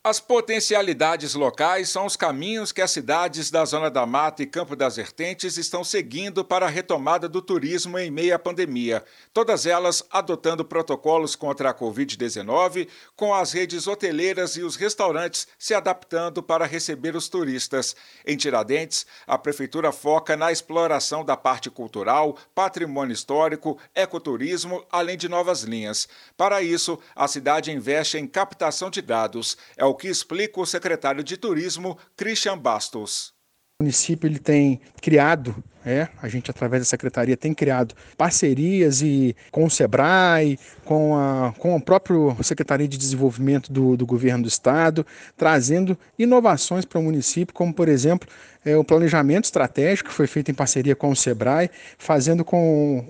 As potencialidades locais são os caminhos que as cidades da Zona da Mata e Campo das Vertentes estão seguindo para a retomada do turismo em meio à pandemia. Todas elas adotando protocolos contra a Covid-19, com as redes hoteleiras e os restaurantes se adaptando para receber os turistas. Em Tiradentes, a Prefeitura foca na exploração da parte cultural, patrimônio histórico, ecoturismo, além de novas linhas. Para isso, a cidade investe em captação de dados. É o que explica o secretário de Turismo, Christian Bastos. O município ele tem criado, a gente através da secretaria tem criado parcerias com o Sebrae, com a própria Secretaria de Desenvolvimento do Governo do Estado, trazendo inovações para o município, como por exemplo o planejamento estratégico que foi feito em parceria com o Sebrae, fazendo com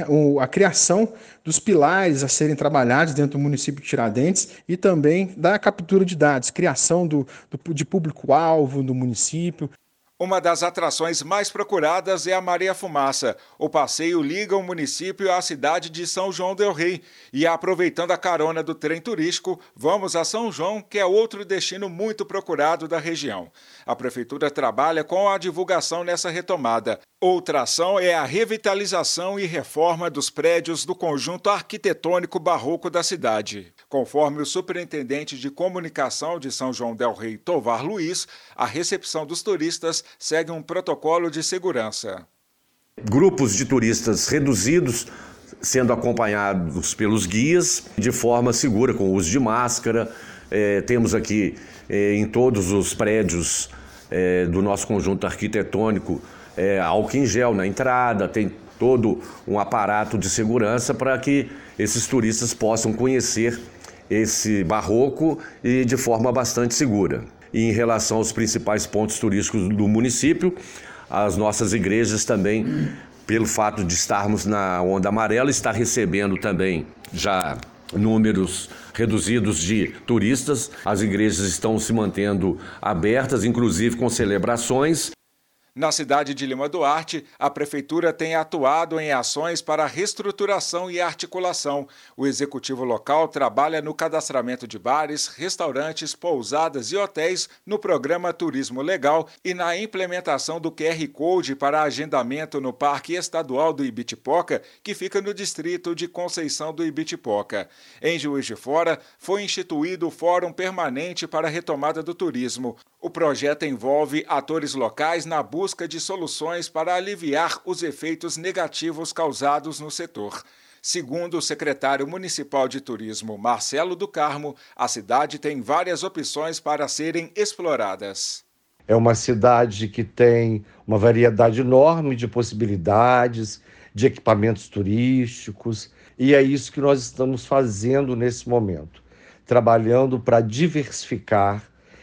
a criação dos pilares a serem trabalhados dentro do município de Tiradentes e também da captura de dados, criação de público-alvo do município. Uma das atrações mais procuradas é a Maria Fumaça. O passeio liga o município à cidade de São João del Rei. E aproveitando a carona do trem turístico, vamos a São João, que é outro destino muito procurado da região. A Prefeitura trabalha com a divulgação nessa retomada. Outra ação é a revitalização e reforma dos prédios do conjunto arquitetônico barroco da cidade. Conforme o superintendente de comunicação de São João del Rei, Tovar Luiz, a recepção dos turistas segue um protocolo de segurança. Grupos de turistas reduzidos, sendo acompanhados pelos guias, de forma segura, com o uso de máscara. Temos aqui em todos os prédios do nosso conjunto arquitetônico álcool em gel na entrada, tem todo um aparato de segurança para que esses turistas possam conhecer esse barroco e de forma bastante segura. E em relação aos principais pontos turísticos do município, as nossas igrejas também, pelo fato de estarmos na onda amarela, está recebendo também já números reduzidos de turistas. As igrejas estão se mantendo abertas, inclusive com celebrações. Na cidade de Lima Duarte, a Prefeitura tem atuado em ações para reestruturação e articulação. O Executivo local trabalha no cadastramento de bares, restaurantes, pousadas e hotéis no programa Turismo Legal e na implementação do QR Code para agendamento no Parque Estadual do Ibitipoca, que fica no distrito de Conceição do Ibitipoca. Em Juiz de Fora, foi instituído o Fórum Permanente para a Retomada do Turismo. O projeto envolve atores locais na busca de soluções para aliviar os efeitos negativos causados no setor. Segundo o secretário municipal de turismo, Marcelo do Carmo, a cidade tem várias opções para serem exploradas. É uma cidade que tem uma variedade enorme de possibilidades, de equipamentos turísticos, e é isso que nós estamos fazendo nesse momento, trabalhando para diversificar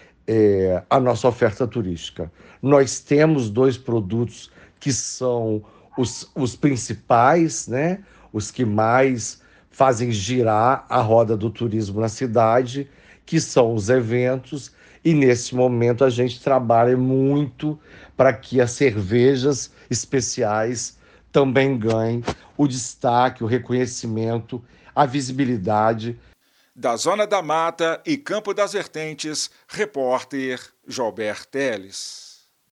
a nossa oferta turística. Nós temos 2 produtos que são os principais, os que mais fazem girar a roda do turismo na cidade, que são os eventos, e nesse momento a gente trabalha muito para que as cervejas especiais também ganhem o destaque, o reconhecimento, a visibilidade. Da Zona da Mata e Campo das Vertentes, repórter Joelber Teles.